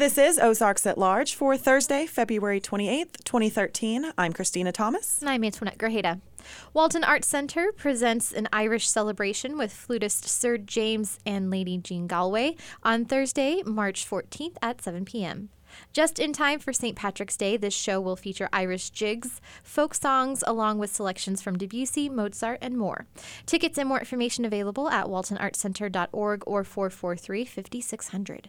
This is Ozarks at Large for Thursday, February 28th, 2013. I'm Christina Thomas. And I'm Antoinette Grajeda. Walton Arts Centre presents an Irish celebration with flutist Sir James and Lady Jean Galway on Thursday, March 14th at 7 p.m. Just in time for St. Patrick's Day, this show will feature Irish jigs, folk songs, along with selections from Debussy, Mozart, and more. Tickets and more information available at waltonartscentre.org or 443-5600.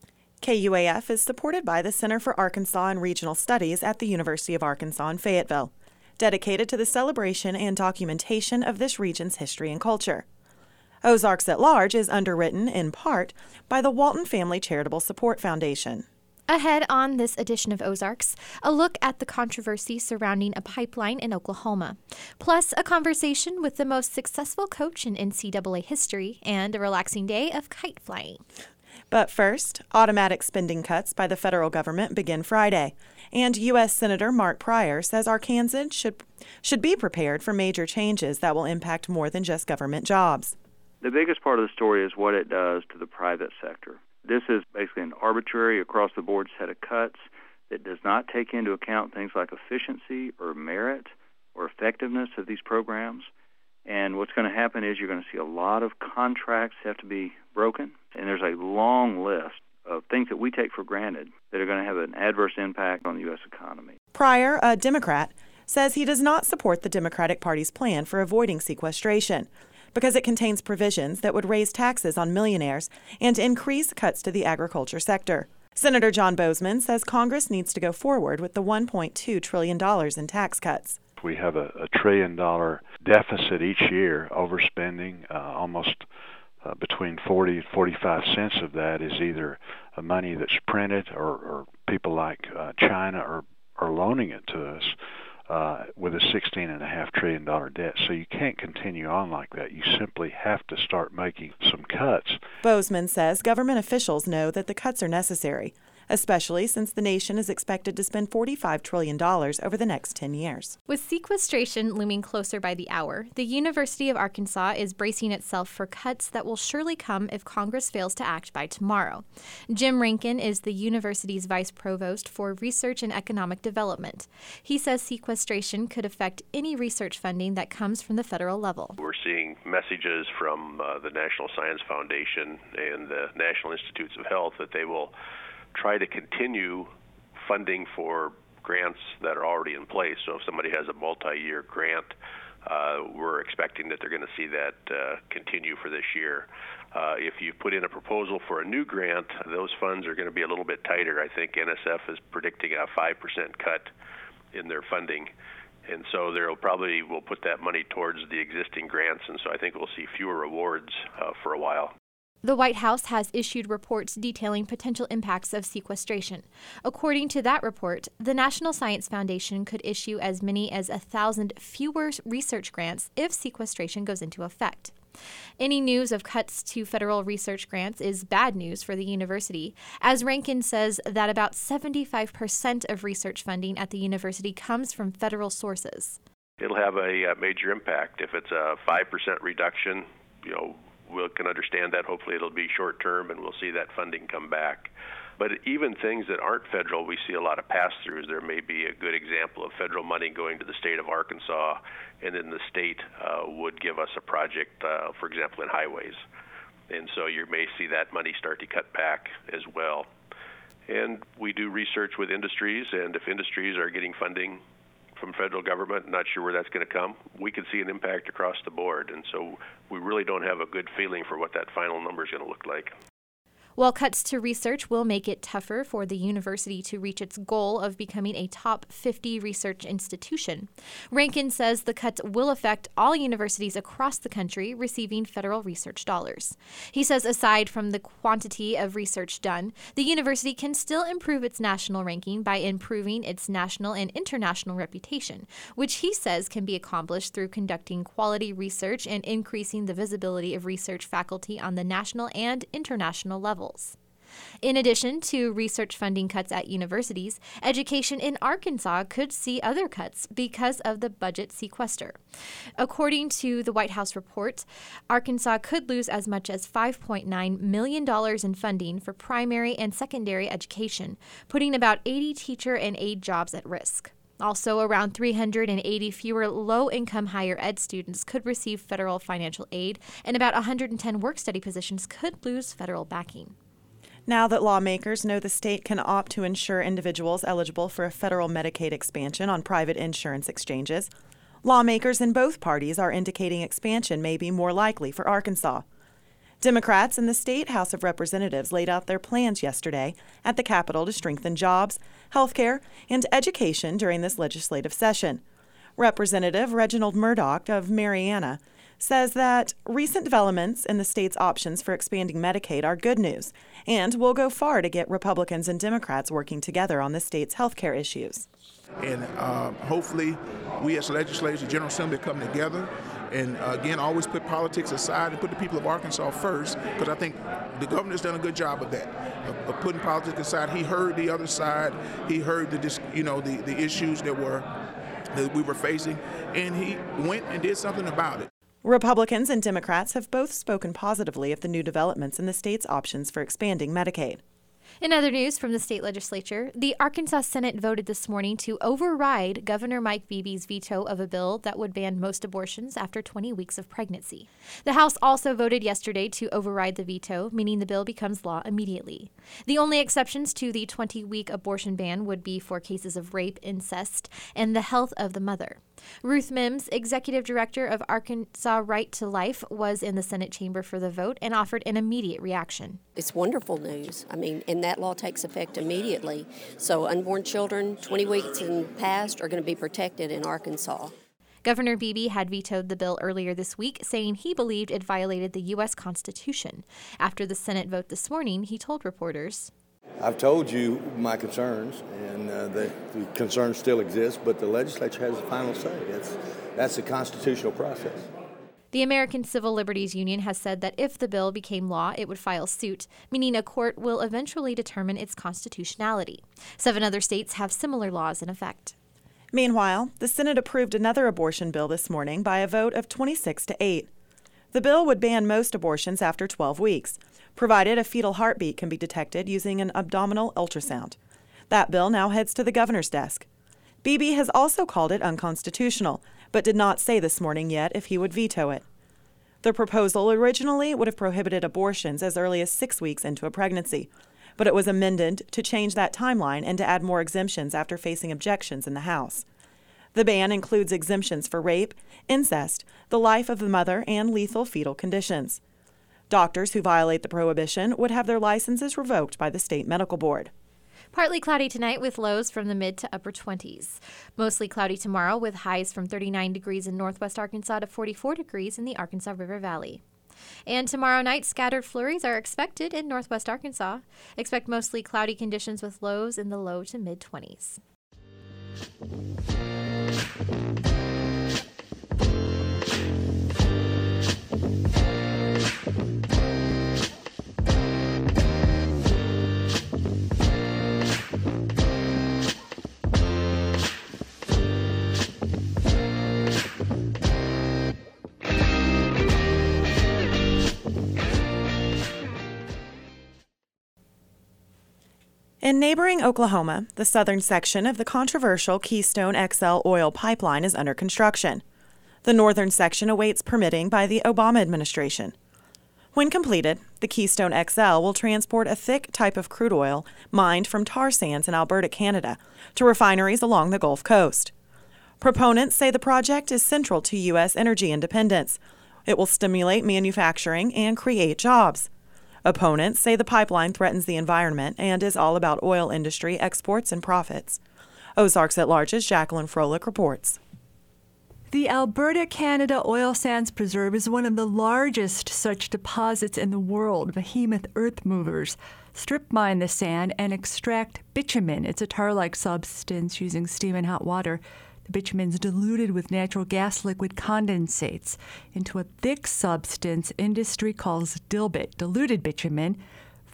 KUAF is supported by the Center for Arkansas and Regional Studies at the University of Arkansas in Fayetteville, dedicated to the celebration and documentation of this region's history and culture. Ozarks at Large is underwritten, in part, by the Walton Family Charitable Support Foundation. Ahead on this edition of Ozarks, a look at the controversy surrounding a pipeline in Oklahoma, plus a conversation with the most successful coach in NCAA history and a relaxing day of kite flying. But first, automatic spending cuts by the federal government begin Friday, and U.S. Senator Mark Pryor says Arkansans should be prepared for major changes that will impact more than just government jobs. The biggest part of the story is what it does to the private sector. This is basically an arbitrary, across-the-board set of cuts that does not take into account things like efficiency or merit or effectiveness of these programs. And what's going to happen is you're going to see a lot of contracts have to be broken, and there's a long list of things that we take for granted that are going to have an adverse impact on the U.S. economy. Pryor, a Democrat, says he does not support the Democratic Party's plan for avoiding sequestration because it contains provisions that would raise taxes on millionaires and increase cuts to the agriculture sector. Senator John Boozman says Congress needs to go forward with the $1.2 trillion in tax cuts. We have a $1 trillion deficit each year, overspending. Almost between 40 and 45 cents of that is either money that's printed or people like China are loaning it to us with a $16.5 trillion debt. So you can't continue on like that. You simply have to start making some cuts. Boozman says government officials know that the cuts are necessary, especially since the nation is expected to spend $45 trillion over the next 10 years. With sequestration looming closer by the hour, the University of Arkansas is bracing itself for cuts that will surely come if Congress fails to act by tomorrow. Jim Rankin is the university's vice provost for research and economic development. He says sequestration could affect any research funding that comes from the federal level. We're seeing messages from the National Science Foundation and the National Institutes of Health that they will try to continue funding for grants that are already in place. So if somebody has a multi-year grant, we're expecting that they're going to see that continue for this year. If you put in a proposal for a new grant, those funds are going to be a little bit tighter. I think NSF is predicting a 5% cut in their funding. And so we'll put that money towards the existing grants, and so I think we'll see fewer awards for a while. The White House has issued reports detailing potential impacts of sequestration. According to that report, the National Science Foundation could issue as many as 1,000 fewer research grants if sequestration goes into effect. Any news of cuts to federal research grants is bad news for the university, as Rankin says that about 75% of research funding at the university comes from federal sources. It'll have a major impact. If it's a 5% reduction, we can understand that. Hopefully it'll be short term and we'll see that funding come back. But even things that aren't federal, we see a lot of pass-throughs. There may be a good example of federal money going to the state of Arkansas, and then the state would give us a project, for example, in highways. And so you may see that money start to cut back as well. And we do research with industries, and if industries are getting funding from federal government, not sure where that's going to come, we could see an impact across the board. And so we really don't have a good feeling for what that final number is going to look like. While cuts to research will make it tougher for the university to reach its goal of becoming a top 50 research institution, Rankin says the cuts will affect all universities across the country receiving federal research dollars. He says aside from the quantity of research done, the university can still improve its national ranking by improving its national and international reputation, which he says can be accomplished through conducting quality research and increasing the visibility of research faculty on the national and international levels. In addition to research funding cuts at universities, education in Arkansas could see other cuts because of the budget sequester. According to the White House report, Arkansas could lose as much as $5.9 million in funding for primary and secondary education, putting about 80 teacher and aide jobs at risk. Also, around 380 fewer low-income higher ed students could receive federal financial aid, and about 110 work-study positions could lose federal backing. Now that lawmakers know the state can opt to insure individuals eligible for a federal Medicaid expansion on private insurance exchanges, lawmakers in both parties are indicating expansion may be more likely for Arkansas. Democrats in the state House of Representatives laid out their plans yesterday at the Capitol to strengthen jobs, health care, and education during this legislative session. Representative Reginald Murdoch of Marianna says that recent developments in the state's options for expanding Medicaid are good news and will go far to get Republicans and Democrats working together on the state's health care issues. And hopefully we as legislators, the General Assembly, come together and, again, always put politics aside and put the people of Arkansas first, because I think the governor's done a good job of that, of putting politics aside. He heard the other side. He heard the issues that we were facing, and he went and did something about it. Republicans and Democrats have both spoken positively of the new developments in the state's options for expanding Medicaid. In other news from the state legislature, the Arkansas Senate voted this morning to override Governor Mike Beebe's veto of a bill that would ban most abortions after 20 weeks of pregnancy. The House also voted yesterday to override the veto, meaning the bill becomes law immediately. The only exceptions to the 20-week abortion ban would be for cases of rape, incest, and the health of the mother. Ruth Mims, executive director of Arkansas Right to Life, was in the Senate chamber for the vote and offered an immediate reaction. It's wonderful news. And that law takes effect immediately. So unborn children 20 weeks and past are going to be protected in Arkansas. Governor Beebe had vetoed the bill earlier this week, saying he believed it violated the U.S. Constitution. After the Senate vote this morning, he told reporters, I've told you my concerns, and the concerns still exist, but the legislature has the final say. That's a constitutional process. The American Civil Liberties Union has said that if the bill became law, it would file suit, meaning a court will eventually determine its constitutionality. 7 other states have similar laws in effect. Meanwhile, the Senate approved another abortion bill this morning by a vote of 26-8. The bill would ban most abortions after 12 weeks, provided a fetal heartbeat can be detected using an abdominal ultrasound. That bill now heads to the governor's desk. Beebe has also called it unconstitutional, but did not say this morning yet if he would veto it. The proposal originally would have prohibited abortions as early as 6 weeks into a pregnancy, but it was amended to change that timeline and to add more exemptions after facing objections in the House. The ban includes exemptions for rape, incest, the life of the mother, and lethal fetal conditions. Doctors who violate the prohibition would have their licenses revoked by the state medical board. Partly cloudy tonight with lows from the mid to upper 20s. Mostly cloudy tomorrow with highs from 39 degrees in northwest Arkansas to 44 degrees in the Arkansas River Valley. And tomorrow night, scattered flurries are expected in northwest Arkansas. Expect mostly cloudy conditions with lows in the low to mid 20s. In neighboring Oklahoma, the southern section of the controversial Keystone XL oil pipeline is under construction. The northern section awaits permitting by the Obama administration. When completed, the Keystone XL will transport a thick type of crude oil mined from tar sands in Alberta, Canada, to refineries along the Gulf Coast. Proponents say the project is central to U.S. energy independence. It will stimulate manufacturing and create jobs. Opponents say the pipeline threatens the environment and is all about oil industry exports and profits. Ozarks at Large's Jacqueline Froelich reports. The Alberta, Canada Oil Sands Preserve is one of the largest such deposits in the world. Behemoth earth movers strip mine the sand and extract bitumen. It's a tar-like substance using steam and hot water. The bitumen is diluted with natural gas liquid condensates into a thick substance industry calls dilbit, diluted bitumen.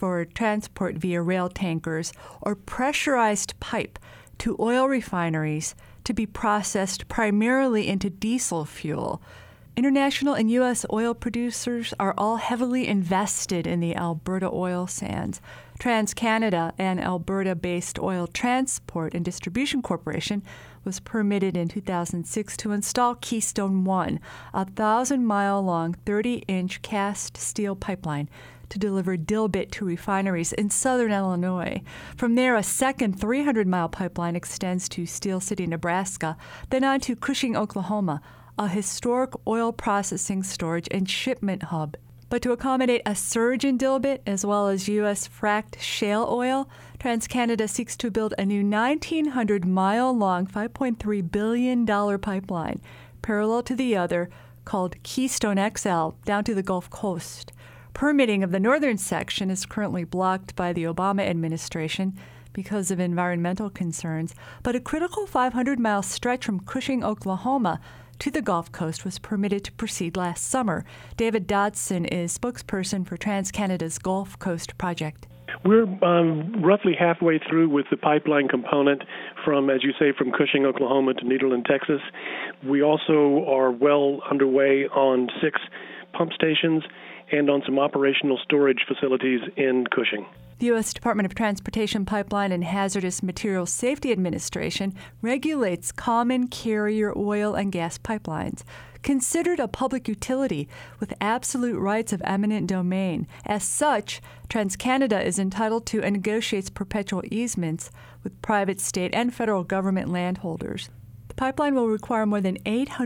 for transport via rail tankers or pressurized pipe to oil refineries to be processed primarily into diesel fuel. International and U.S. oil producers are all heavily invested in the Alberta oil sands. TransCanada, an Alberta-based oil transport and distribution corporation, was permitted in 2006 to install Keystone 1, a 1,000-mile-long, 30-inch cast steel pipeline to deliver dilbit to refineries in southern Illinois. From there, a second 300-mile pipeline extends to Steel City, Nebraska, then on to Cushing, Oklahoma, a historic oil processing, storage, and shipment hub. But to accommodate a surge in dilbit, as well as U.S. fracked shale oil, TransCanada seeks to build a new 1,900-mile-long, $5.3 billion pipeline, parallel to the other, called Keystone XL, down to the Gulf Coast. Permitting of the northern section is currently blocked by the Obama administration because of environmental concerns, but a critical 500-mile stretch from Cushing, Oklahoma, to the Gulf Coast was permitted to proceed last summer. David Dodson is spokesperson for TransCanada's Gulf Coast project. We're roughly halfway through with the pipeline component from, as you say, from Cushing, Oklahoma to Nederland, Texas. We also are well underway on 6 pump stations and on some operational storage facilities in Cushing. The U.S. Department of Transportation Pipeline and Hazardous Materials Safety Administration regulates common carrier oil and gas pipelines, considered a public utility with absolute rights of eminent domain. As such, TransCanada is entitled to and negotiates perpetual easements with private, state, and federal government landholders. The pipeline will require more than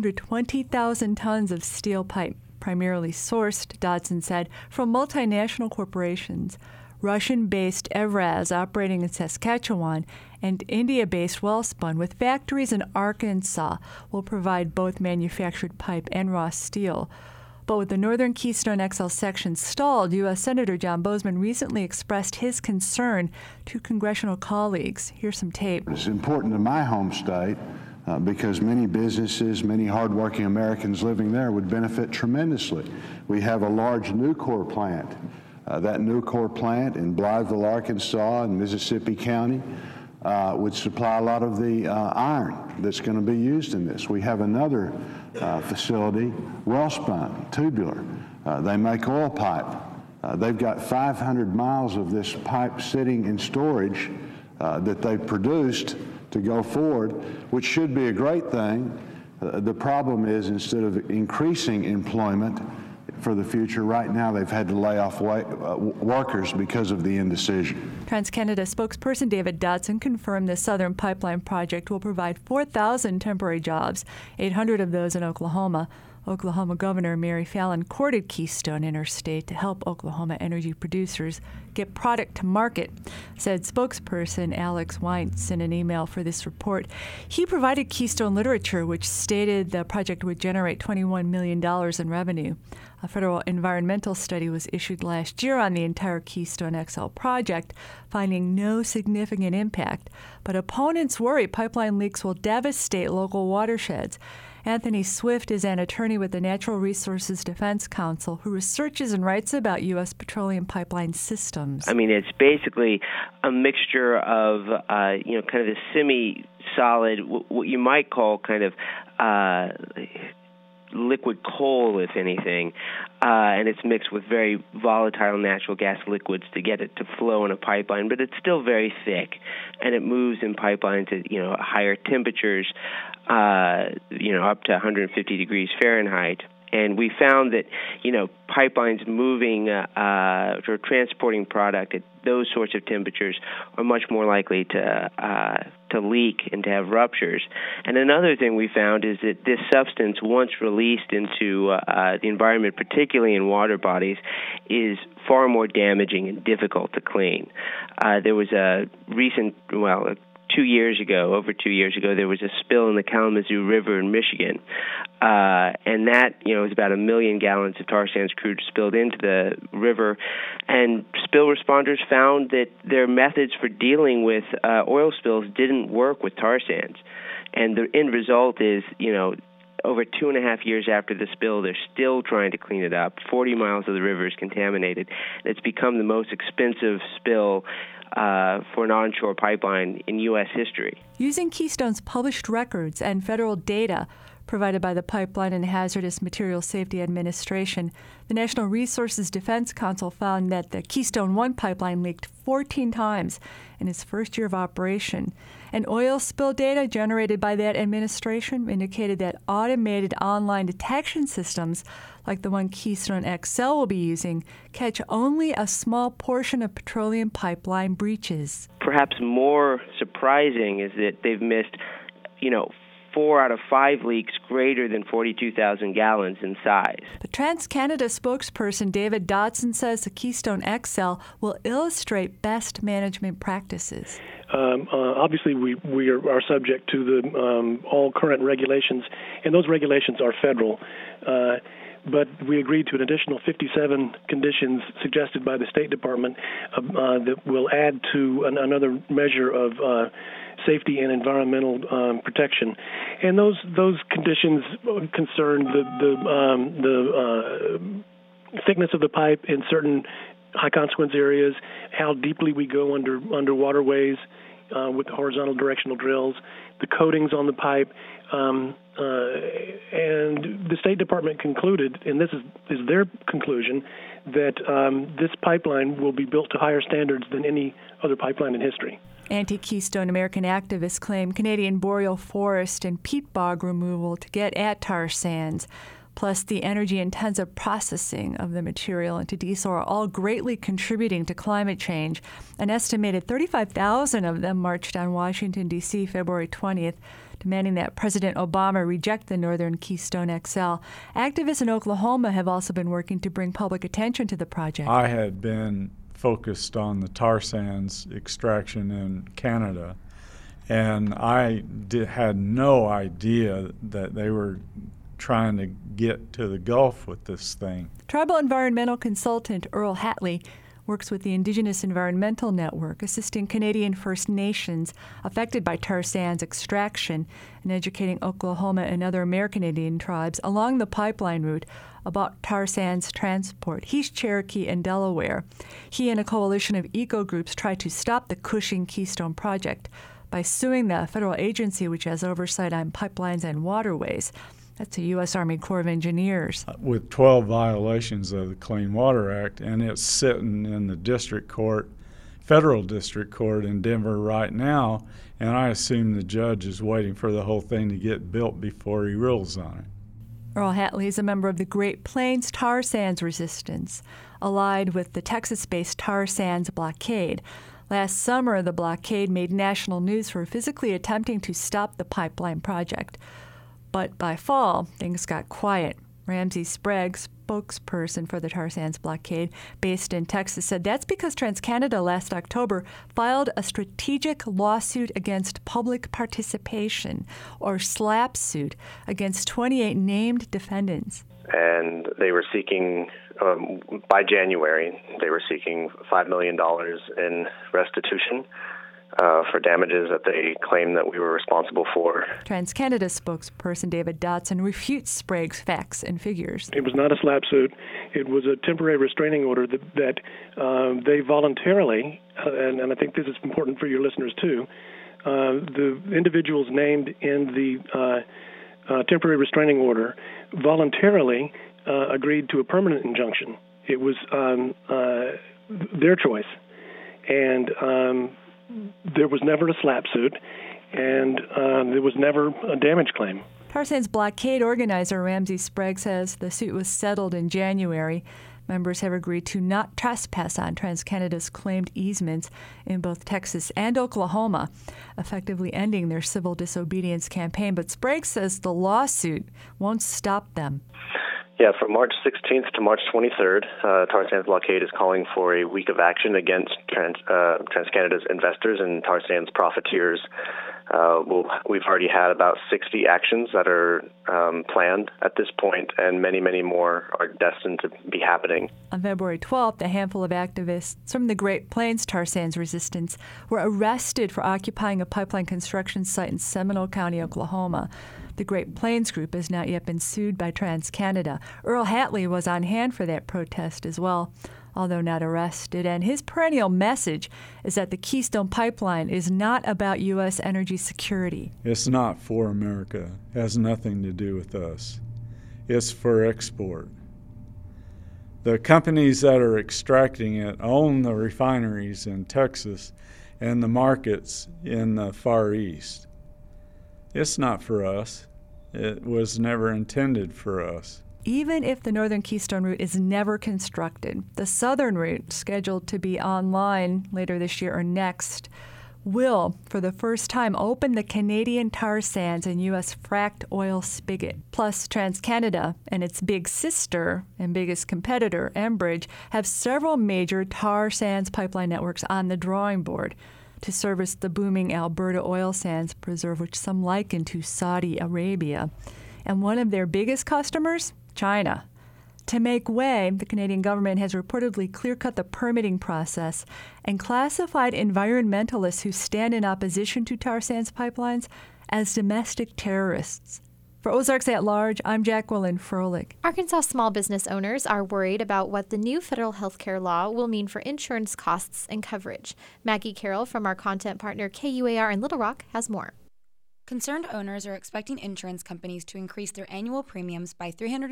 820,000 tons of steel pipe, primarily sourced, Dodson said, from multinational corporations. Russian-based Evraz operating in Saskatchewan and India-based Wellspun with factories in Arkansas will provide both manufactured pipe and raw steel. But with the Northern Keystone XL section stalled, U.S. Senator John Boozman recently expressed his concern to congressional colleagues. Here's some tape. It's important to my home state because many businesses, many hardworking Americans living there would benefit tremendously. We have a large Nucor plant. That Nucor plant in Blytheville, Arkansas, in Mississippi County would supply a lot of the iron that's going to be used in this. We have another facility, Wellspun, tubular. They make oil pipe. They've got 500 miles of this pipe sitting in storage that they produced to go forward, which should be a great thing. The problem is, instead of increasing employment for the future, right now they've had to lay off workers because of the indecision. TransCanada spokesperson David Dodson confirmed the Southern Pipeline project will provide 4,000 temporary jobs, 800 of those in Oklahoma. Oklahoma Governor Mary Fallin courted Keystone Interstate to help Oklahoma energy producers get product to market, said spokesperson Alex Weintz in an email for this report. He provided Keystone literature, which stated the project would generate $21 million in revenue. A federal environmental study was issued last year on the entire Keystone XL project, finding no significant impact. But opponents worry pipeline leaks will devastate local watersheds. Anthony Swift is an attorney with the Natural Resources Defense Council who researches and writes about U.S. petroleum pipeline systems. I mean, it's basically a mixture of, kind of a semi-solid, what you might call kind of liquid coal, if anything, and it's mixed with very volatile natural gas liquids to get it to flow in a pipeline, but it's still very thick, and it moves in pipelines at, higher temperatures, up to 150 degrees Fahrenheit. And we found that, pipelines moving or transporting product at those sorts of temperatures are much more likely to leak and to have ruptures. And another thing we found is that this substance, once released into the environment, particularly in water bodies, is far more damaging and difficult to clean. There was a recent, over 2 years ago, there was a spill in the Kalamazoo River in Michigan. And that, was about 1 million gallons of tar sands crude spilled into the river. And spill responders found that their methods for dealing with oil spills didn't work with tar sands. And the end result is, over 2.5 years after the spill, they're still trying to clean it up. 40 miles of the river is contaminated. It's become the most expensive spill for an onshore pipeline in U.S. history. Using Keystone's published records and federal data provided by the Pipeline and Hazardous Materials Safety Administration, the National Resources Defense Council found that the Keystone 1 pipeline leaked 14 times in its first year of operation. And oil spill data generated by that administration indicated that automated online detection systems, like the one Keystone XL will be using, catch only a small portion of petroleum pipeline breaches. Perhaps more surprising is that they've missed, 4 out of 5 leaks greater than 42,000 gallons in size. But TransCanada spokesperson David Dotson says the Keystone XL will illustrate best management practices. Obviously, we are subject to the all current regulations, and those regulations are federal. But we agreed to an additional 57 conditions suggested by the State Department that will add to another measure of safety and environmental protection, and those conditions concern the thickness of the pipe in certain high consequence areas, how deeply we go under waterways with horizontal directional drills, the coatings on the pipe, and the State Department concluded, and this is their conclusion, that this pipeline will be built to higher standards than any other pipeline in history. Anti-Keystone American activists claim Canadian boreal forest and peat bog removal to get at tar sands, plus the energy-intensive processing of the material into diesel are all greatly contributing to climate change. An estimated 35,000 of them marched on Washington, D.C. February 20th, demanding that President Obama reject the Northern Keystone XL. Activists in Oklahoma have also been working to bring public attention to the project. I had been focused on the tar sands extraction in Canada, and I had no idea that they were trying to get to the Gulf with this thing. Tribal environmental consultant Earl Hatley works with the Indigenous Environmental Network, assisting Canadian First Nations affected by tar sands extraction and educating Oklahoma and other American Indian tribes along the pipeline route about tar sands transport. He's Cherokee and Delaware. He and a coalition of eco-groups tried to stop the Cushing Keystone project by suing the federal agency which has oversight on pipelines and waterways. That's the U.S. Army Corps of Engineers. With 12 violations of the Clean Water Act, and it's sitting in the district court, federal district court in Denver right now, and I assume the judge is waiting for the whole thing to get built before he rules on it. Earl Hatley is a member of the Great Plains Tar Sands Resistance, allied with the Texas-based Tar Sands Blockade. Last summer, the blockade made national news for physically attempting to stop the pipeline project. But by fall, things got quiet. Ramsey Sprague, spokesperson for the tar sands blockade based in Texas, said that's because TransCanada last October filed a strategic lawsuit against public participation, or SLAP suit, against 28 named defendants. And they were seeking, by January, they were seeking $5 million in restitution for damages that they claim that we were responsible for. TransCanada spokesperson David Dotson refutes Sprague's facts and figures. It was not a SLAP suit. It was a temporary restraining order that they voluntarily, and I think this is important for your listeners too, the individuals named in the temporary restraining order voluntarily agreed to a permanent injunction. It was their choice. And there was never a SLAP suit, and there was never a damage claim. Tar sands blockade organizer Ramsey Sprague says the suit was settled in January. Members have agreed to not trespass on TransCanada's claimed easements in both Texas and Oklahoma, effectively ending their civil disobedience campaign. But Sprague says the lawsuit won't stop them. Yeah, from March 16th to March 23rd, Tar Sands Blockade is calling for a week of action against TransCanada's investors and tar sands profiteers. We've already had about 60 actions that are planned at this point, and many, many more are destined to be happening. On February 12th, a handful of activists from the Great Plains Tar Sands Resistance were arrested for occupying a pipeline construction site in Seminole County, Oklahoma. The Great Plains Group has not yet been sued by TransCanada. Earl Hatley was on hand for that protest as well, although not arrested. And his perennial message is that the Keystone Pipeline is not about U.S. energy security. It's not for America. It has nothing to do with us. It's for export. The companies that are extracting it own the refineries in Texas and the markets in the Far East. It's not for us. It was never intended for us. Even if the Northern Keystone route is never constructed, the southern route, scheduled to be online later this year or next, will, for the first time, open the Canadian tar sands and U.S. fracked oil spigot. Plus, TransCanada and its big sister and biggest competitor, Enbridge, have several major tar sands pipeline networks on the drawing board to service the booming Alberta oil sands preserve, which some liken to Saudi Arabia. And one of their biggest customers? China. To make way, the Canadian government has reportedly clear-cut the permitting process and classified environmentalists who stand in opposition to tar sands pipelines as domestic terrorists. For Ozarks at Large, I'm Jacqueline Froelich. Arkansas small business owners are worried about what the new federal health care law will mean for insurance costs and coverage. Maggie Carroll from our content partner KUAR in Little Rock has more. Concerned owners are expecting insurance companies to increase their annual premiums by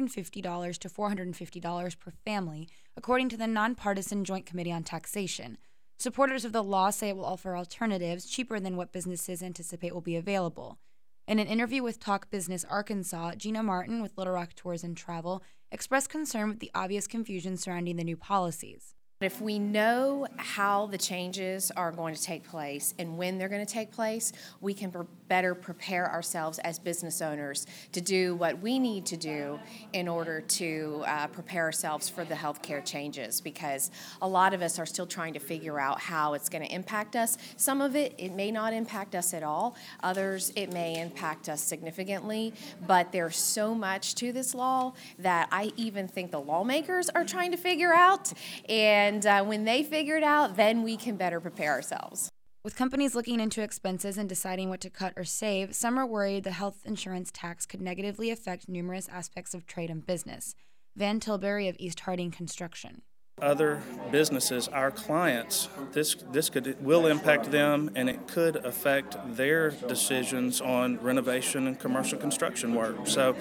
$350 to $450 per family, according to the Nonpartisan Joint Committee on Taxation. Supporters of the law say it will offer alternatives cheaper than what businesses anticipate will be available. In an interview with Talk Business Arkansas, Gina Martin with Little Rock Tours and Travel expressed concern with the obvious confusion surrounding the new policies. If we know how the changes are going to take place and when they're going to take place, we can better prepare ourselves as business owners to do what we need to do in order to prepare ourselves for the healthcare changes, because a lot of us are still trying to figure out how it's going to impact us. Some of it may not impact us at all. Others, it may impact us significantly, but there's so much to this law that I even think the lawmakers are trying to figure out, and when they figure it out, then we can better prepare ourselves. With companies looking into expenses and deciding what to cut or save, some are worried the health insurance tax could negatively affect numerous aspects of trade and business. Van Tilbury of East Harding Construction. Other businesses, our clients, this will impact them, and it could affect their decisions on renovation and commercial construction work. So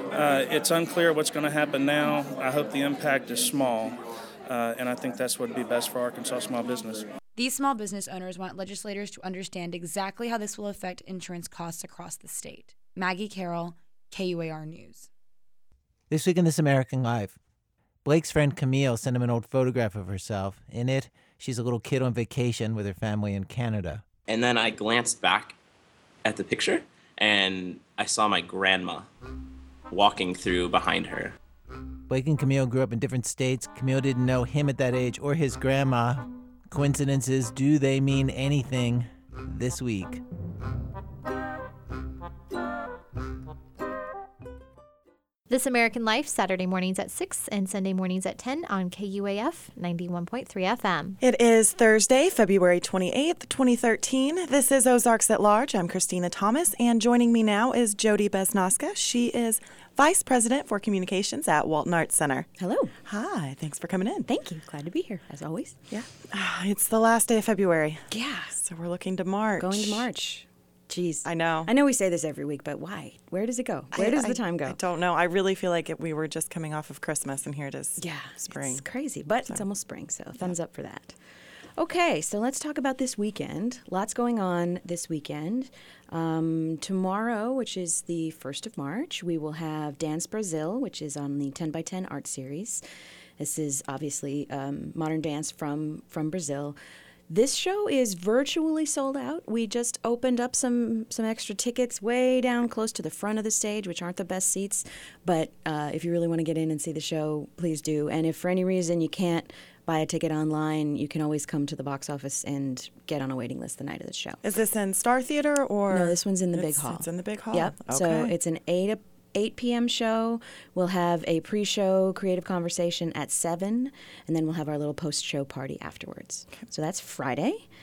it's unclear what's going to happen now. I hope the impact is small. And I think that's what would be best for Arkansas small business. These small business owners want legislators to understand exactly how this will affect insurance costs across the state. Maggie Carroll, KUAR News. This week in This American Life, Blake's friend Camille sent him an old photograph of herself. In it, she's a little kid on vacation with her family in Canada. And then I glanced back at the picture, and I saw my grandma walking through behind her. Blake and Camille grew up in different states. Camille didn't know him at that age or his grandma. Coincidences, do they mean anything this week? This American Life, Saturday mornings at 6 and Sunday mornings at 10 on KUAF 91.3 FM. It is Thursday, February 28th, 2013. This is Ozarks at Large. I'm Christina Thomas, and joining me now is Jody Besnoska. She is Vice President for Communications at Walton Arts Center. Hello. Hi, thanks for coming in. Thank you. Glad to be here, as always. Yeah. It's the last day of February. Yeah. So we're looking to March. Going to March. Jeez. I know. I know we say this every week, but why? Where does it go? Where does the time go? I don't know. I really feel like we were just coming off of Christmas, and here it is. Yeah. Spring. It's crazy, but it's almost spring, so thumbs up for that. Okay, so let's talk about this weekend. Lots going on this weekend. Tomorrow, which is the 1st of March, we will have Dance Brazil, which is on the 10 by 10 art series. This is obviously modern dance from Brazil. This show is virtually sold out. We just opened up some extra tickets way down close to the front of the stage, which aren't the best seats. But if you really want to get in and see the show, please do. And if for any reason you can't buy a ticket online, you can always come to the box office and get on a waiting list the night of the show. Is this in Star Theater or? No, this one's in the big hall. It's in the big hall? Yep. Okay. So it's an 8 p.m. show. We'll have a pre-show creative conversation at 7, and then we'll have our little post-show party afterwards. Okay. So that's Friday.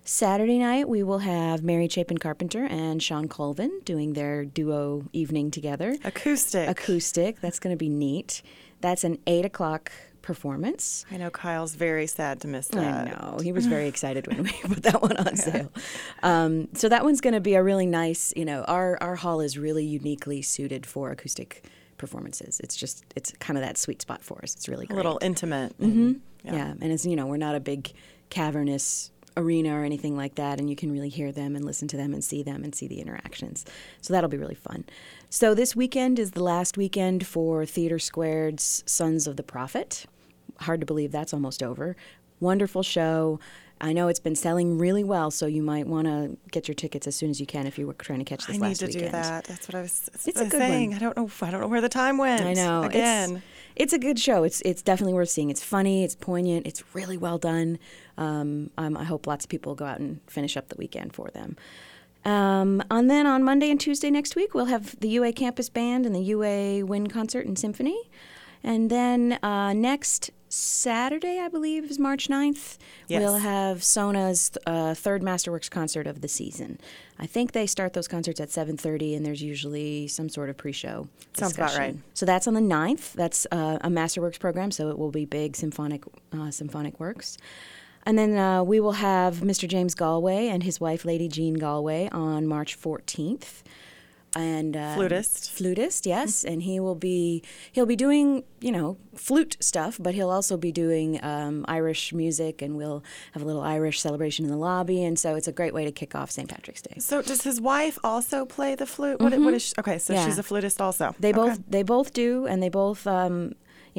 Saturday night, we will have Mary Chapin Carpenter and Sean Colvin doing their duo evening together. Acoustic. That's going to be neat. That's an 8 o'clock performance. I know Kyle's very sad to miss that. I know. He was very excited when we put that one on sale. So that one's going to be a really nice, our hall is really uniquely suited for acoustic performances. It's kind of that sweet spot for us. It's really great. A little intimate. Mm-hmm. Yeah. And it's, we're not a big cavernous arena or anything like that, and you can really hear them and listen to them and see the interactions. So that'll be really fun. So this weekend is the last weekend for Theater Squared's Sons of the Prophet. Hard to believe that's almost over. Wonderful show. I know it's been selling really well, so you might want to get your tickets as soon as you can if you were trying to catch this last weekend. I need to do that. That's what I was it's a good saying. One. I don't know where the time went. I know. Again. It's a good show. It's definitely worth seeing. It's funny. It's poignant. It's really well done. I hope lots of people go out and finish up the weekend for them. And then on Monday and Tuesday next week, we'll have the UA Campus Band and the UA Wind Concert and Symphony. And then next Saturday, I believe, is March 9th. Yes. We'll have Sona's third Masterworks concert of the season. I think they start those concerts at 7:30, and there's usually some sort of pre-show Sounds discussion. about right. So that's on the 9th. That's a Masterworks program, so it will be big symphonic works. And then we will have Mr. James Galway and his wife, Lady Jean Galway, on March 14th. And flutist, yes, and he'll be doing flute stuff, but he'll also be doing Irish music, and we'll have a little Irish celebration in the lobby, and so it's a great way to kick off St. Patrick's Day. So does his wife also play the flute? Mm-hmm. What is she? Okay, so she's a flutist also. They both do, and they both I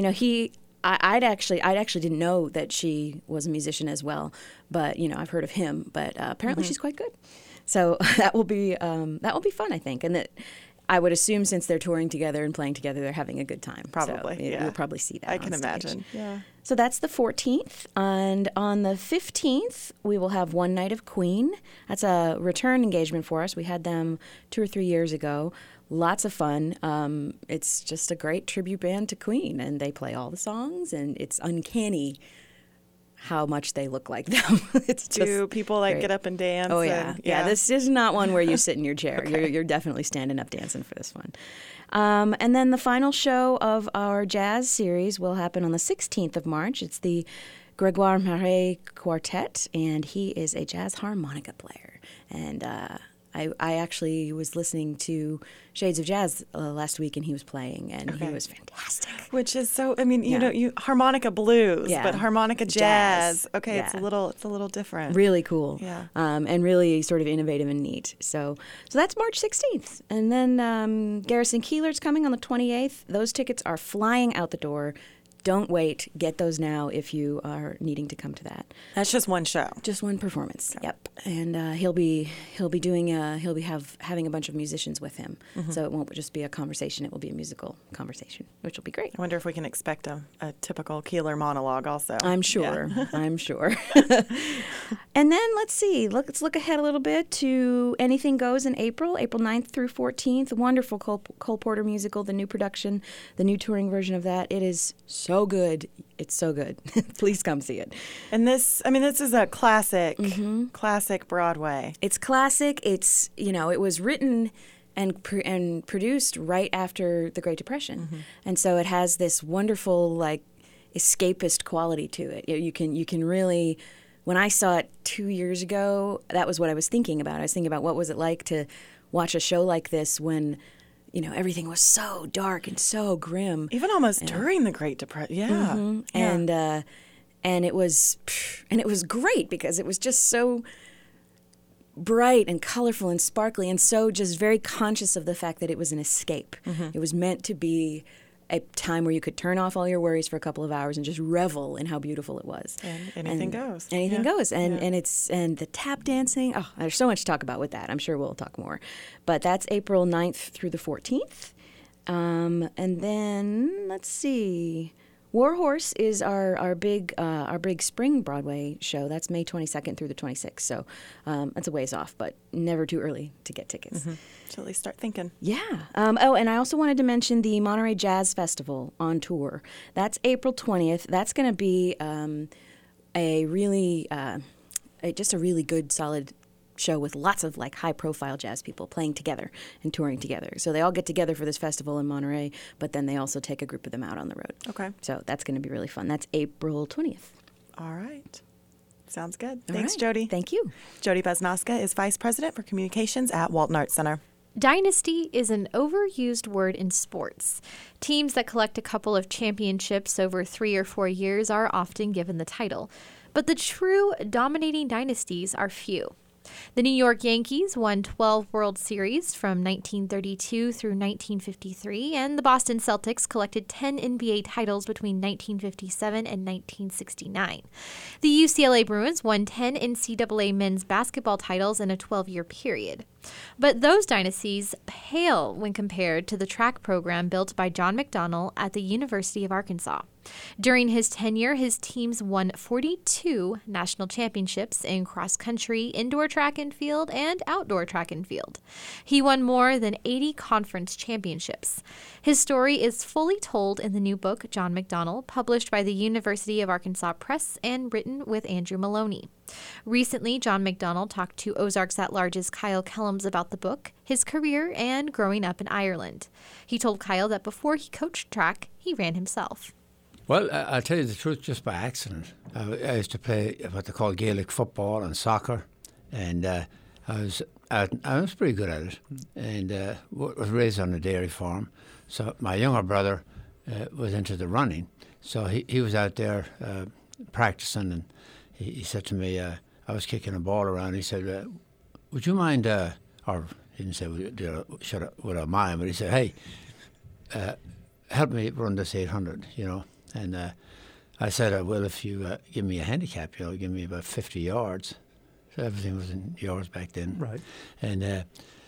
actually didn't know that she was a musician as well, but I've heard of him, but apparently she's quite good. So that will be fun, I think, and that I would assume since they're touring together and playing together, they're having a good time. Probably, so yeah. You'll probably see that. I can imagine. Yeah. So that's the 14th, and on the 15th we will have One Night of Queen. That's a return engagement for us. We had them 2 or 3 years ago. Lots of fun. It's just a great tribute band to Queen, and they play all the songs, and it's uncanny how much they look like them. It's just do people great. Get up and dance? Oh yeah. Yeah. This is not one where you sit in your chair. Okay. You're definitely standing up dancing for this one. And then the final show of our jazz series will happen on the 16th of March. It's the Gregoire Marais Quartet, and he is a jazz harmonica player. And I actually was listening to Shades of Jazz last week, and he was playing, and he was fantastic. Which is so. I mean, you harmonica blues, but harmonica jazz. Okay, Yeah. it's a little different. Really cool. Yeah. And really sort of innovative and neat. So that's March 16th, and then Garrison Keillor's coming on the 28th. Those tickets are flying out the door. Don't wait. Get those now if you are needing to come to that. That's just one show. Just one performance. Okay. Yep. And he'll be having a bunch of musicians with him. Mm-hmm. So it won't just be a conversation. It will be a musical conversation, which will be great. I wonder if we can expect a typical Keillor monologue also. I'm sure. Yeah. I'm sure. And then let's see. Let's look ahead a little bit to Anything Goes in April 9th through 14th. Wonderful Cole Porter musical, the new production, the new touring version of that. It is so good. It's so good. Please come see it. And this is a classic, classic Broadway. It's classic. It's, it was written and produced right after the Great Depression. Mm-hmm. And so it has this wonderful, escapist quality to it. You can really, when I saw it 2 years ago, that was what I was thinking about. I was thinking about what was it like to watch a show like this when everything was so dark and so grim. Even almost during the Great Depression. Yeah. Mm-hmm. Yeah. And it was great because it was just so bright and colorful and sparkly and so just very conscious of the fact that it was an escape. Mm-hmm. It was meant to be a time where you could turn off all your worries for a couple of hours and just revel in how beautiful it was. And anything goes. Anything goes. And the tap dancing. Oh, there's so much to talk about with that. I'm sure we'll talk more. But that's April 9th through the 14th. And then let's see. Warhorse is our big spring Broadway show. That's May 22nd through the 26th. So that's a ways off, but never too early to get tickets. Mm-hmm. So at least start thinking. Yeah. And I also wanted to mention the Monterey Jazz Festival on tour. That's April 20th. That's going to be a really just a really good, solid show with lots of like high-profile jazz people playing together and touring together. So they all get together for this festival in Monterey, but then they also take a group of them out on the road. Okay. So that's going to be really fun. That's April 20th. All right. Sounds good. All Thanks, right. Jody. Thank you. Jody Besnoska is Vice President for Communications at Walton Arts Center. Dynasty is an overused word in sports. Teams that collect a couple of championships over 3 or 4 years are often given the title. But the true dominating dynasties are few. The New York Yankees won 12 World Series from 1932 through 1953, and the Boston Celtics collected 10 NBA titles between 1957 and 1969. The UCLA Bruins won 10 NCAA men's basketball titles in a 12-year period. But those dynasties pale when compared to the track program built by John McDonnell at the University of Arkansas. During his tenure, his teams won 42 national championships in cross-country, indoor track and field, and outdoor track and field. He won more than 80 conference championships. His story is fully told in the new book, John McDonnell, published by the University of Arkansas Press and written with Andrew Maloney. Recently, John McDonnell talked to Ozarks at Large's Kyle Kellums about the book, his career, and growing up in Ireland. He told Kyle that before he coached track, he ran himself. Well, I'll tell you the truth, just by accident. I used to play what they call Gaelic football and soccer, and I was pretty good at it, and was raised on a dairy farm. So my younger brother was into the running, so he was out there practicing, and he said to me, I was kicking a ball around. He said, "Would you mind?" Or he didn't say, "Would I mind?" But he said, "Hey, help me run this 800," you know. And I said, "Well, if you give me a handicap, give me about 50 yards." So everything was in yards back then. Right. And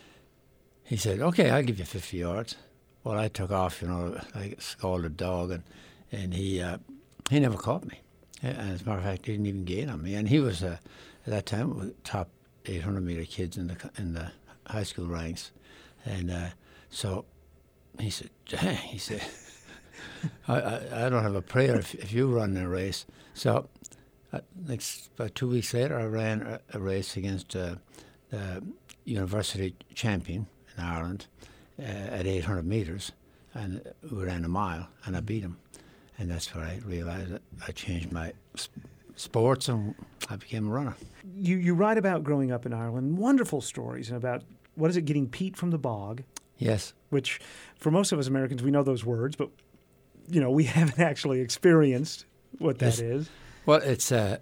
he said, "Okay, I'll give you 50 yards." Well, I took off, like a scalded dog, and he never caught me. And as a matter of fact, he didn't even gain on me. And he was at that time top 800-meter kids in the high school ranks. And so he said, "Dang," he said, I don't have a prayer if you run a race." So about 2 weeks later, I ran a race against the university champion in Ireland at 800 meters, and we ran a mile, and I beat him. And that's where I realized that I changed my sports, and I became a runner. You write about growing up in Ireland, wonderful stories, and about, what is it, getting peat from the bog? Yes. Which, for most of us Americans, we know those words, but we haven't actually experienced what that is. Well, it's a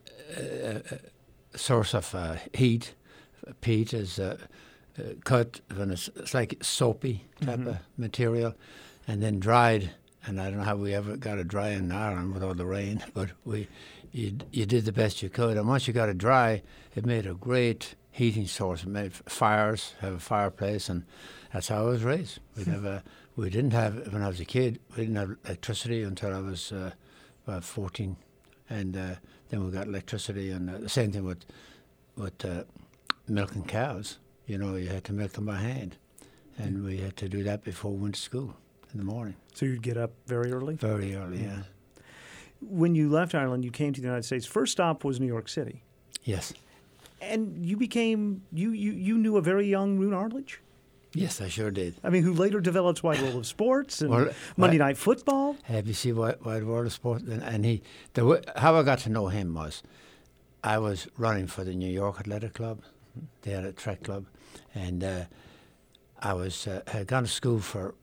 source of heat. Peat is cut, and it's like soapy type of material, and then dried. And I don't know how we ever got it dry in Ireland with all the rain, but you did the best you could. And once you got it dry, it made a great heating source. It made fires, have a fireplace, and that's how I was raised. We didn't have, when I was a kid, we didn't have electricity until I was about 14. And then we got electricity, and the same thing with milking cows. You had to milk them by hand. And we had to do that before we went to school in the morning. So you'd get up very early? Very early, yeah. When you left Ireland, you came to the United States. First stop was New York City. Yes. And you knew a very young Roone Arledge? Yes, I sure did. I mean, who later developed Wide World of Sports and Monday Night Football. Have you seen Wide World of Sports? And how I got to know him was, I was running for the New York Athletic Club. They had a track club, and I had gone to school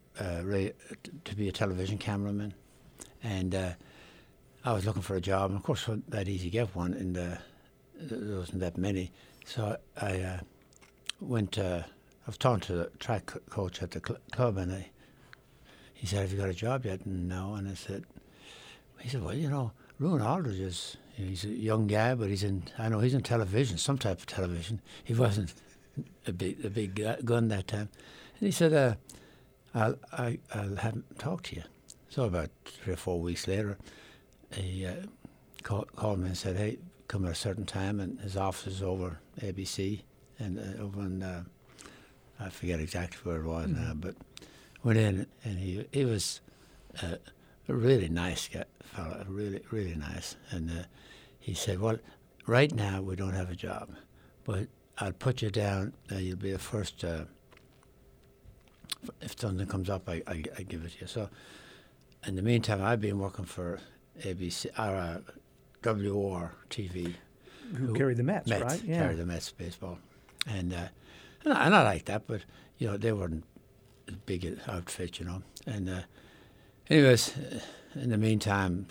to be a television cameraman, and I was looking for a job. And of course, it wasn't that easy to get one, and there wasn't that many. So I went. I was talking to the track coach at the club, and he said, "Have you got a job yet?" And no. And he said, "Well, Roone Arledge he's a young guy, but he's in television, some type of television. He wasn't a big gun that time." And he said, I'll have him talk to you. So about 3 or 4 weeks later, he called me and said, "Hey, come at a certain time," and his office is over ABC and over in I forget exactly where it was now, but went in, and he was a really nice fellow, really, really nice. And he said, "Well, right now we don't have a job, but I'll put you down. You'll be the first. If something comes up, I give it to you. So, in the meantime, I've been working for ABC or WR TV, who carry the Mets, right? Yeah, carry the Mets baseball, and I like that, but they weren't a big outfit, And anyways, in the meantime,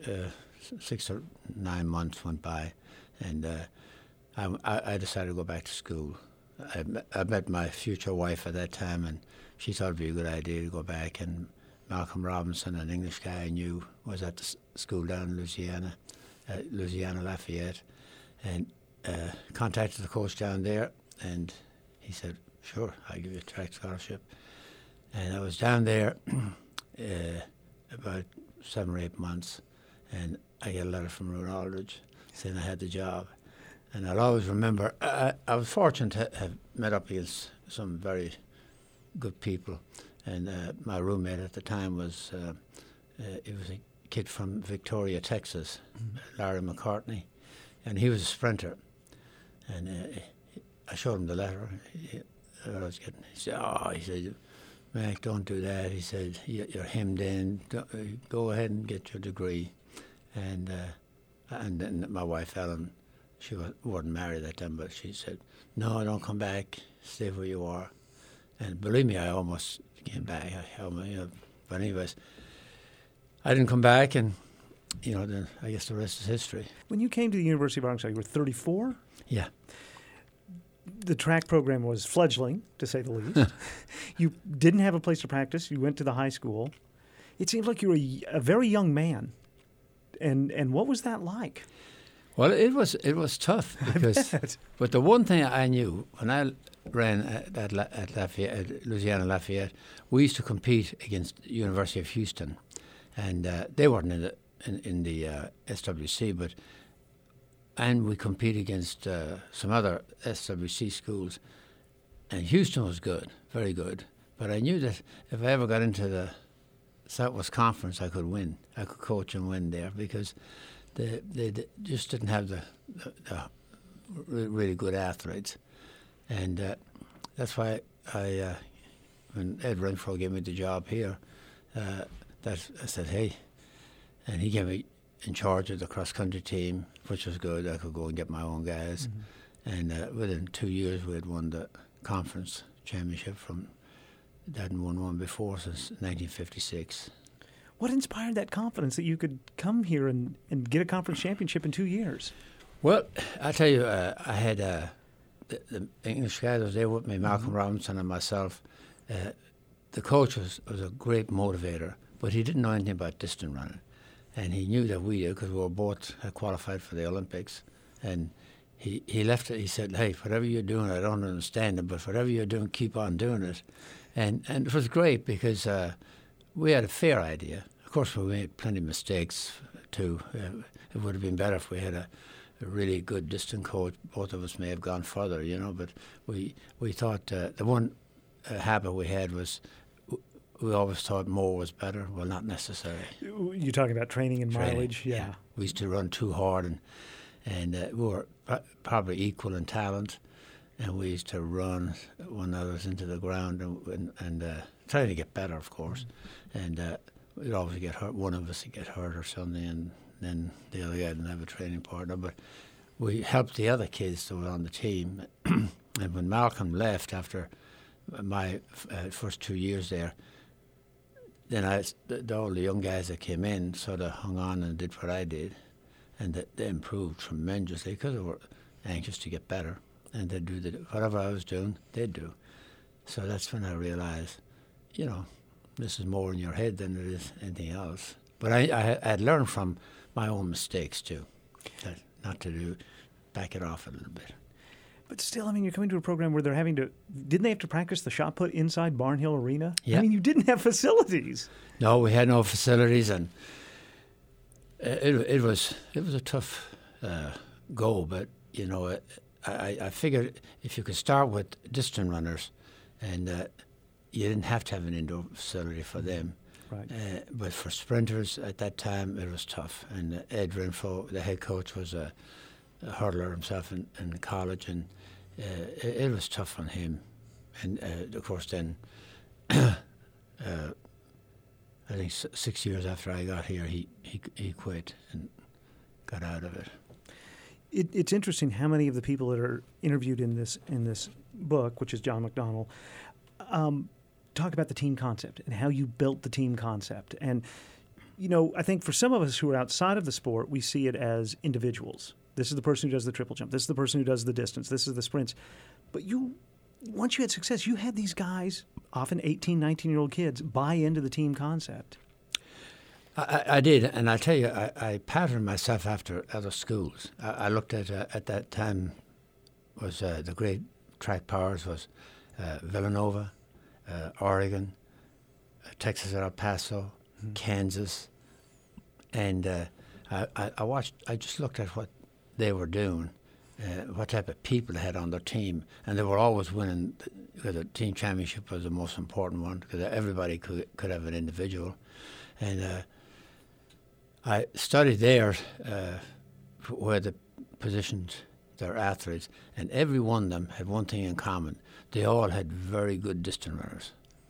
6 or 9 months went by, and I decided to go back to school. I met my future wife at that time, and she thought it'd be a good idea to go back. And Malcolm Robinson, an English guy I knew, was at the school down in Louisiana Lafayette, and contacted the coach down there, and he said, "Sure, I'll give you a track scholarship." And I was down there about 7 or 8 months, and I get a letter from Roone Aldridge saying I had the job. And I'll always remember, I was fortunate to have met up against some very good people. And my roommate at the time was, it was a kid from Victoria, Texas, Larry McCartney. And he was a sprinter. And I showed him the letter. He said, "Mac, don't do that." He said, "You're hemmed in. Go ahead and get your degree." And then my wife, Ellen, she wasn't married at that time, but she said, "No, don't come back. Stay where you are." And believe me, I almost came back. But anyways, I didn't come back, and then I guess the rest is history. When you came to the University of Arkansas, you were 34? Yeah. The track program was fledgling, to say the least. You didn't have a place to practice. You went to the high school. It seems like you were a very young man. And what was that like? Well, it was tough because, but the one thing I knew when I ran at Lafayette, Louisiana Lafayette, we used to compete against the University of Houston, and they weren't in the SWC, and we compete against some other SWC schools, and Houston was good, very good. But I knew that if I ever got into the Southwest Conference, I could win. I could coach and win there because they just didn't have the really good athletes. And that's why when Ed Renfro gave me the job here, I said, "Hey," and he gave me in charge of the cross-country team, which was good. I could go and get my own guys. Mm-hmm. And within 2 years, we had won the conference championship hadn't won one before since 1956. What inspired that confidence that you could come here and get a conference championship in 2 years? Well, I tell you, I had the English guy that was there with me, Malcolm Robinson and myself. The coach was a great motivator, but he didn't know anything about distance running. And he knew that we did because we were both qualified for the Olympics. And he left it. He said, "Hey, whatever you're doing, I don't understand it, but whatever you're doing, keep on doing it." And it was great because we had a fair idea. Of course, we made plenty of mistakes too. It would have been better if we had a really good distance coach. Both of us may have gone further, but we thought the one habit we had was we always thought more was better. Well, not necessarily. You're talking about training and mileage? Yeah. We used to run too hard, and we were probably equal in talent, and we used to run one another's into the ground and trying to get better, of course. And we'd always get hurt. One of us would get hurt or something, and then the other guy didn't have a training partner. But we helped the other kids that were on the team. And when Malcolm left after my first 2 years there, then all the young guys that came in sort of hung on and did what I did, and they improved tremendously because they were anxious to get better, and they'd do whatever I was doing, they'd do. So that's when I realized, this is more in your head than it is anything else. But I had learned from my own mistakes too, not to back it off a little bit. But still, you're coming to a program where didn't they have to practice the shot put inside Barnhill Arena? Yeah. You didn't have facilities. No, we had no facilities, and it was a tough goal. But I figured if you could start with distance runners, and you didn't have to have an indoor facility for them. Right. But for sprinters at that time, it was tough. And Ed Renfro, the head coach, was a hurdler himself in college, and it was tough on him. And of course, then I think 6 years after I got here, he quit and got out of it. It's interesting how many of the people that are interviewed in this book, which is John McDonnell, talk about the team concept and how you built the team concept. And, I think for some of us who are outside of the sport, we see it as individuals. This is the person who does the triple jump. This is the person who does the distance. This is the sprints. But once you had success, you had these guys, often 18, 19-year-old kids, buy into the team concept. I did, and I tell you, I patterned myself after other schools. I looked at that time was the great track powers was Villanova, Oregon, Texas at El Paso, Kansas, and I just looked at what they were doing, what type of people they had on their team, and they were always winning. Because the team championship was the most important one, because everybody could have an individual, and I studied there where they positioned their athletes, and every one of them had one thing in common: they all had very good distance runners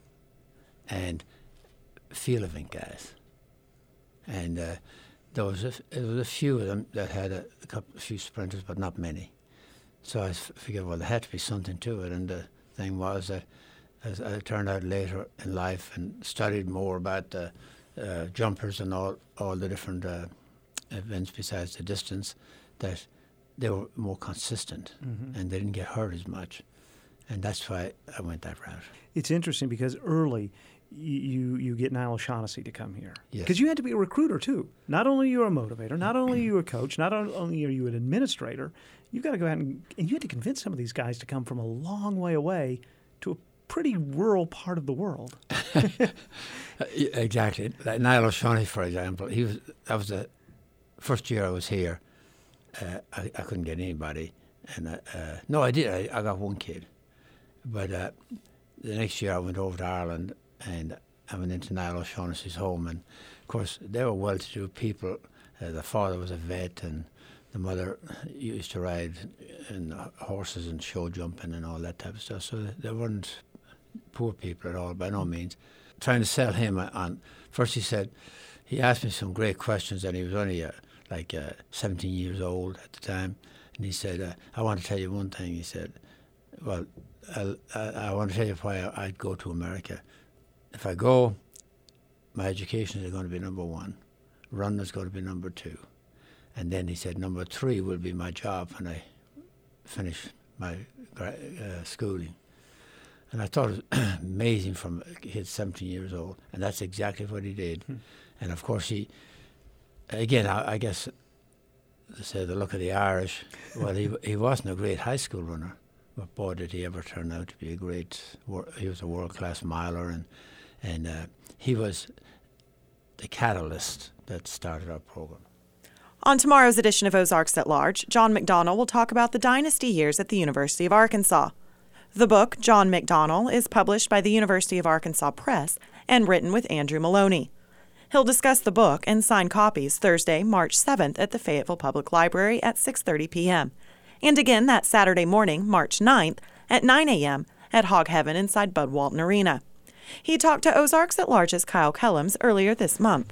and field event guys, and there was a few of them that had a few sprinters, but not many. So I figured, well, there had to be something to it, and the thing was that as I turned out later in life and studied more about the jumpers and all the different events besides the distance, that they were more consistent and they didn't get hurt as much. And that's why I went that route. It's interesting because early you get Niall O'Shaughnessy to come here. Yes. Because you had to be a recruiter too. Not only are you a motivator, not only are you a coach, not only are you an administrator, you've got to go out and you had to convince some of these guys to come from a long way away to a pretty rural part of the world. Exactly. Like Niall O'Shaughnessy, for example, that was the first year I was here. I couldn't get anybody, and no, I did. I got one kid, but the next year I went over to Ireland and I went into Niall O'Shaughnessy's home, and of course they were well-to-do people. The father was a vet, and the mother used to ride in horses and show jumping and all that type of stuff. So they weren't poor people at all, by no means. Trying to sell him on, first he asked me some great questions, and he was only 17 years old at the time, and he said, I want to tell you one thing. He said, well, I want to tell you why I'd go to America. If I go, my education is going to be number one. Running is going to be number two. And then he said, number three will be my job when I finish my schooling. And I thought it was amazing from a kid 17 years old, and that's exactly what he did. And of course I guess, to say the look of the Irish, well, he wasn't a great high school runner, but boy, did he ever turn out to be he was a world-class miler, and he was the catalyst that started our program. On tomorrow's edition of Ozarks at Large, John McDonnell will talk about the dynasty years at the University of Arkansas. The book, John McDonnell, is published by the University of Arkansas Press and written with Andrew Maloney. He'll discuss the book and sign copies Thursday, March 7th at the Fayetteville Public Library at 6:30 p.m. And again that Saturday morning, March 9th at 9 a.m. at Hog Heaven inside Bud Walton Arena. He talked to Ozarks at Large's Kyle Kellums earlier this month.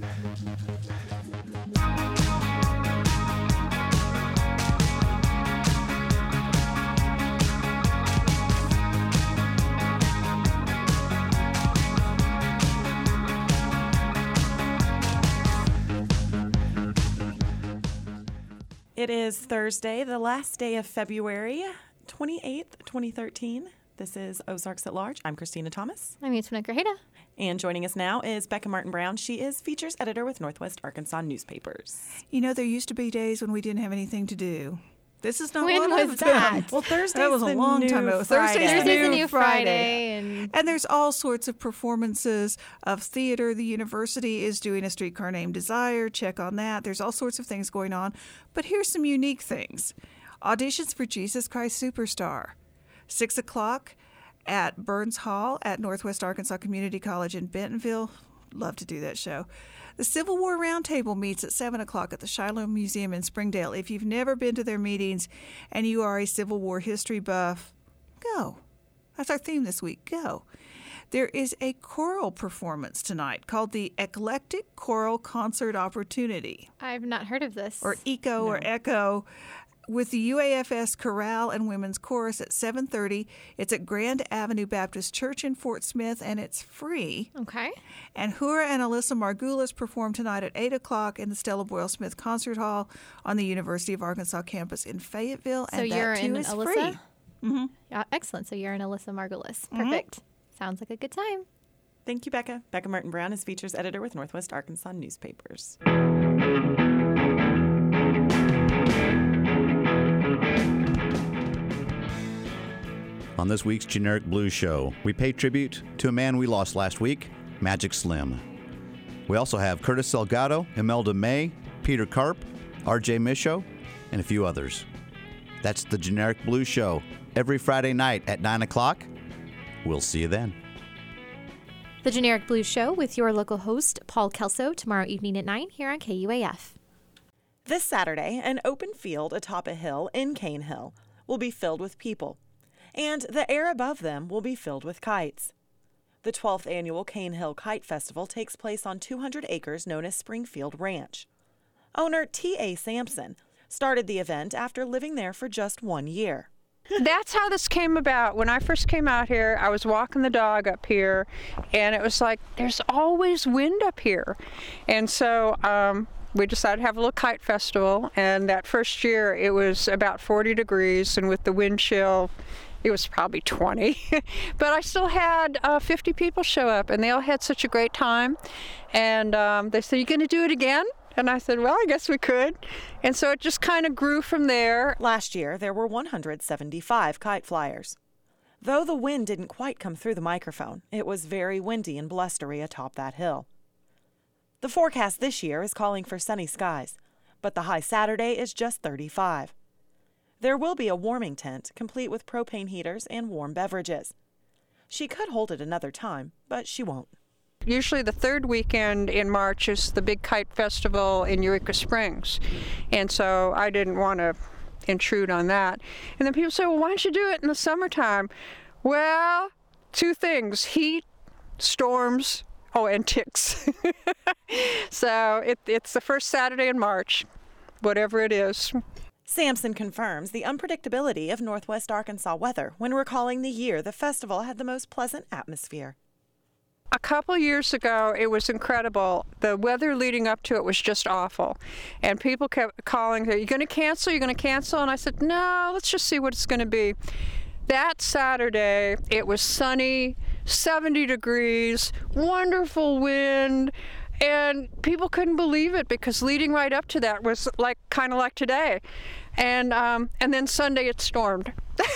It is Thursday, the last day of February 28th, 2013. This is Ozarks at Large. I'm Christina Thomas. I'm Yasmina Grajeda. And joining us now is Becca Martin-Brown. She is features editor with Northwest Arkansas Newspapers. There used to be days when we didn't have anything to do. This is not when one was of them. that? Well, Thursday's that was a long time ago. Thursday's the new Friday. And there's all sorts of performances of theater. The university is doing A Streetcar Named Desire. Check on that. There's all sorts of things going on. But here's some unique things. Auditions for Jesus Christ Superstar. 6 o'clock at Burns Hall at Northwest Arkansas Community College in Bentonville. Love to do that show. The Civil War Roundtable meets at 7 o'clock at the Shiloh Museum in Springdale. If you've never been to their meetings and you are a Civil War history buff, go. That's our theme this week. Go. There is a choral performance tonight called the Eclectic Choral Concert Opportunity. I've not heard of this. Or ECHO or ECHO, with the UAFS Chorale and Women's Chorus at 7:30. It's at Grand Avenue Baptist Church in Fort Smith, and it's free. Okay. And Hura and Alyssa Margulis perform tonight at 8 o'clock in the Stella Boyle Smith Concert Hall on the University of Arkansas campus in Fayetteville, So and you're that too in is Alyssa? free. Mm-hmm. Excellent. So you're in Alyssa Margulis. Perfect. Sounds like a good time. Thank you, Becca. Becca Martin Brown is features editor with Northwest Arkansas Newspapers. On this week's Generic Blues Show, we pay tribute to a man we lost last week, Magic Slim. We also have Curtis Salgado, Imelda May, Peter Karp, R.J. Michaud, and a few others. That's the Generic Blues Show, every Friday night at 9 o'clock. We'll see you then. The Generic Blues Show with your local host, Paul Kelso, tomorrow evening at 9 here on KUAF. This Saturday, an open field atop a hill in Cane Hill will be filled with people, and the air above them will be filled with kites. The 12th annual Cane Hill Kite Festival takes place on 200 acres known as Springfield Ranch. Owner T.A. Sampson started the event after living there for just 1 year. That's how this came about. When I first came out here, I was walking the dog up here, and it was like, there's always wind up here. And so we decided to have a little kite festival, and that first year it was about 40 degrees, and with the wind chill, it was probably 20. But I still had 50 people show up, and they all had such a great time. And they said, "You going to do it again?" And I said, well, I guess we could. And so it just kind of grew from there. Last year, there were 175 kite flyers. Though the wind didn't quite come through the microphone, it was very windy and blustery atop that hill. The forecast this year is calling for sunny skies, but the high Saturday is just 35. There will be a warming tent, complete with propane heaters and warm beverages. She could hold it another time, but she won't. Usually the third weekend in March is the big kite festival in Eureka Springs. And so I didn't want to intrude on that. And then people say, well, why don't you do it in the summertime? Well, two things: heat, storms, and ticks. So it's the first Saturday in March, whatever it is. Sampson confirms the unpredictability of Northwest Arkansas weather when recalling the year the festival had the most pleasant atmosphere. A couple years ago, it was incredible. The weather leading up to it was just awful. And people kept calling, are you going to cancel? Are you going to cancel? And I said, no, let's just see what it's going to be. That Saturday, it was sunny, 70 degrees, wonderful wind, and people couldn't believe it because leading right up to that was kind of like today. And then Sunday it stormed.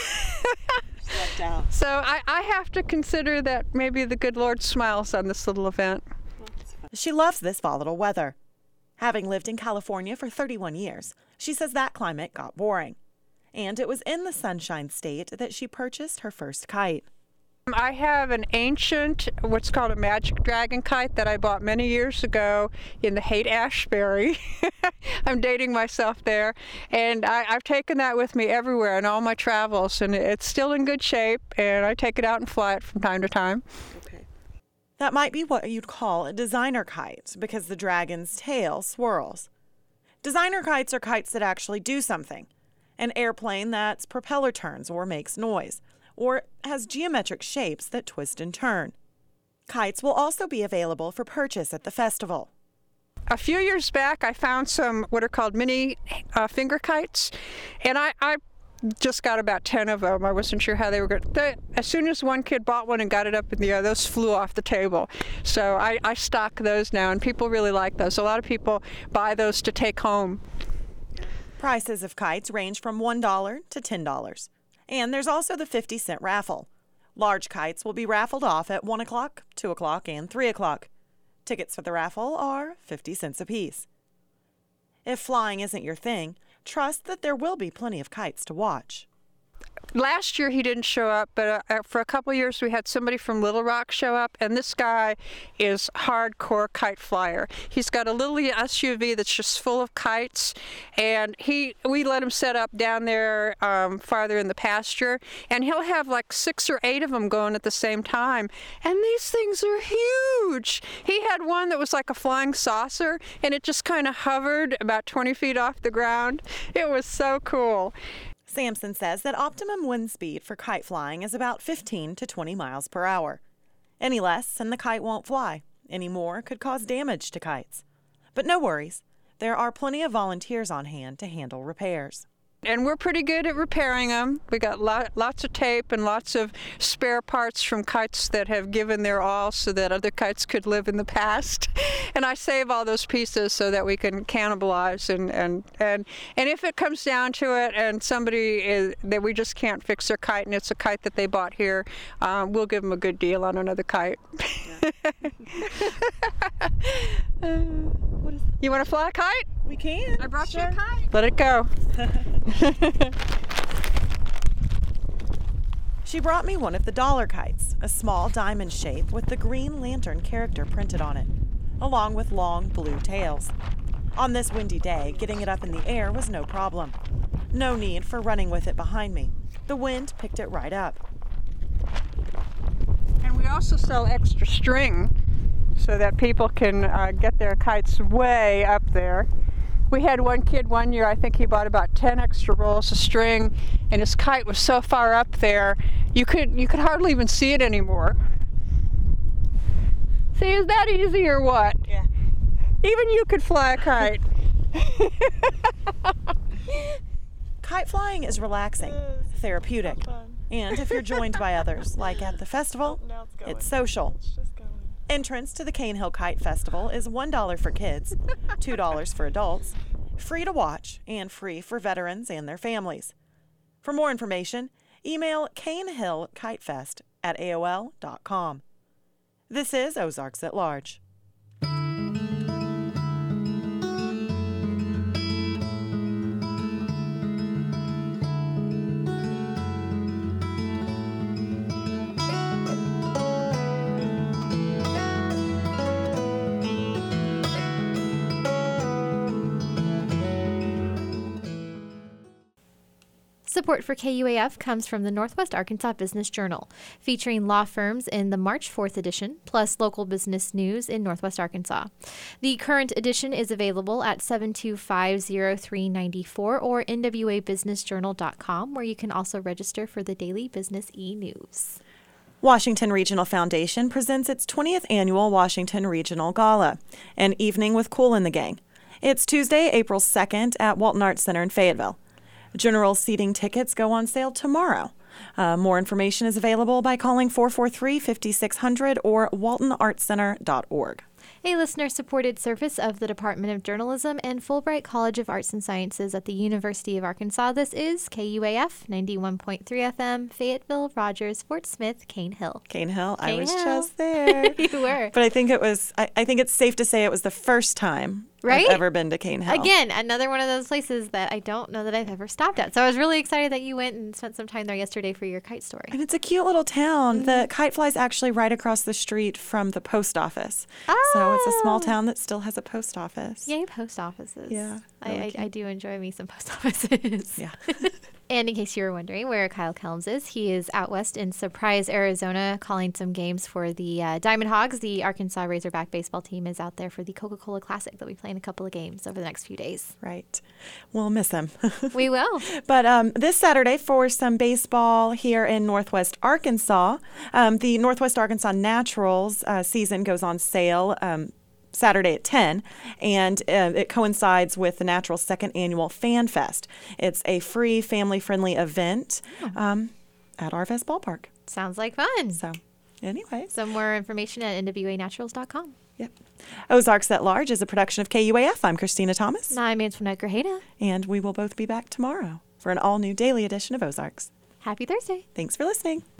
So I have to consider that maybe the good Lord smiles on this little event. She loves this volatile weather. Having lived in California for 31 years, she says that climate got boring. And it was in the Sunshine State that she purchased her first kite. I have an ancient, what's called a magic dragon kite that I bought many years ago in the Haight-Ashbury. I'm dating myself there. And I've taken that with me everywhere in all my travels. And it's still in good shape. And I take it out and fly it from time to time. Okay. That might be what you'd call a designer kite because the dragon's tail swirls. Designer kites are kites that actually do something. An airplane that's propeller turns or makes noise, or has geometric shapes that twist and turn. Kites will also be available for purchase at the festival. A few years back, I found some what are called mini finger kites, and I just got about 10 of them. I wasn't sure how they were going. As soon as one kid bought one and got it up in the air, those flew off the table. So I stock those now, and people really like those. A lot of people buy those to take home. Prices of kites range from $1 to $10. And there's also the 50-cent raffle. Large kites will be raffled off at 1 o'clock, 2 o'clock, and 3 o'clock. Tickets for the raffle are 50 cents apiece. If flying isn't your thing, trust that there will be plenty of kites to watch. last year he didn't show up, but for a couple of years we had somebody from Little Rock show up, and this guy is hardcore kite flyer. He's got a little SUV that's just full of kites, and we let him set up down there farther in the pasture, and he'll have like 6 or 8 of them going at the same time, and these things are huge. He had one that was like a flying saucer, and it just kind of hovered about 20 feet off the ground. It was so cool. Sampson says that optimum wind speed for kite flying is about 15 to 20 miles per hour. Any less and the kite won't fly. Any more could cause damage to kites. But no worries. There are plenty of volunteers on hand to handle repairs. And we're pretty good at repairing them. We got lots of tape and lots of spare parts from kites that have given their all so that other kites could live in the past. And I save all those pieces so that we can cannibalize. And if it comes down to it and somebody that we just can't fix their kite and it's a kite that they bought here, we'll give them a good deal on another kite. You want to fly a kite? We can. I brought you a kite. Let it go. She brought me one of the dollar kites, a small diamond shape with the Green Lantern character printed on it, along with long blue tails. On this windy day, getting it up in the air was no problem. No need for running with it behind me. The wind picked it right up. And we also sell extra string so that people can get their kites way up there. We had one kid one year, I think he bought about 10 extra rolls of string, and his kite was so far up there, you could hardly even see it anymore. See, is that easy or what? Yeah. Even you could fly a kite. Kite flying is relaxing, therapeutic, and if you're joined by others, like at the festival, it's social. Entrance to the Cane Hill Kite Festival is $1 for kids, $2 for adults, free to watch, and free for veterans and their families. For more information, email canehillkitefest@aol.com. This is Ozarks at Large. Support for KUAF comes from the Northwest Arkansas Business Journal, featuring law firms in the March 4th edition, plus local business news in Northwest Arkansas. The current edition is available at 725-0394 or nwabusinessjournal.com, where you can also register for the daily business e-news. Washington Regional Foundation presents its 20th annual Washington Regional Gala, an evening with Kool and the Gang. It's Tuesday, April 2nd at Walton Arts Center in Fayetteville. General seating tickets go on sale tomorrow. More information is available by calling 443-5600 or waltonartscenter.org. A listener-supported service of the Department of Journalism and Fulbright College of Arts and Sciences at the University of Arkansas. This is KUAF 91.3 FM, Fayetteville, Rogers, Fort Smith, Cane Hill. Cane Hill. I was just there. You were. But I think I think it's safe to say it was the first time Right? I've ever been to Cane Hill. Again, another one of those places that I don't know that I've ever stopped at. So I was really excited that you went and spent some time there yesterday for your kite story. And it's a cute little town. The kite flies actually right across the street from the post office. So it's a small town that still has a post office. Yay, post offices. Yeah. I do enjoy me some post offices. Yeah. And in case you were wondering where Kyle Kelms is, he is out west in Surprise, Arizona, calling some games for the Diamond Hogs. The Arkansas Razorback baseball team is out there for the Coca-Cola Classic. They'll be playing a couple of games over the next few days. Right. We'll miss him. We will. But this Saturday, for some baseball here in Northwest Arkansas, the Northwest Arkansas Naturals season goes on sale Saturday at 10, and it coincides with the Naturals' second annual Fan Fest. It's a free, family-friendly event at Arvest Ballpark. Sounds like fun. So, anyway. Some more information at nwanaturals.com. Yep. Ozarks at Large is a production of KUAF. I'm Christina Thomas. And I'm Antoinette Grajeda. And we will both be back tomorrow for an all-new daily edition of Ozarks. Happy Thursday. Thanks for listening.